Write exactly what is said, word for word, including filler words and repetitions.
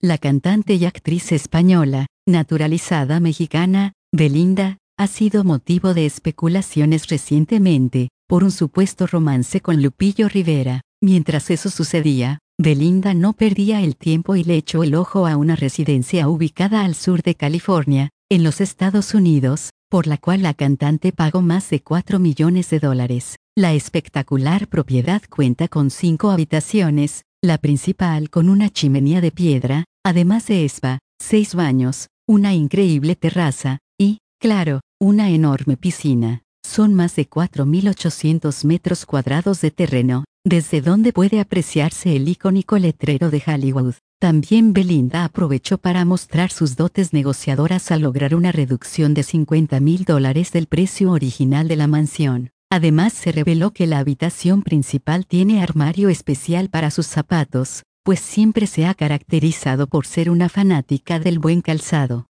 La cantante y actriz española, naturalizada mexicana, Belinda, ha sido motivo de especulaciones recientemente, por un supuesto romance con Lupillo Rivera. Mientras eso sucedía, Belinda no perdía el tiempo y le echó el ojo a una residencia ubicada al sur de California, en los Estados Unidos, por la cual la cantante pagó más de cuatro millones de dólares. La espectacular propiedad cuenta con cinco habitaciones, la principal con una chimenea de piedra, además de spa, seis baños, una increíble terraza, y, claro, una enorme piscina. Son más de cuatro mil ochocientos metros cuadrados de terreno, desde donde puede apreciarse el icónico letrero de Hollywood. También Belinda aprovechó para mostrar sus dotes negociadoras al lograr una reducción de cincuenta mil dólares del precio original de la mansión. Además se reveló que la habitación principal tiene armario especial para sus zapatos, pues siempre se ha caracterizado por ser una fanática del buen calzado.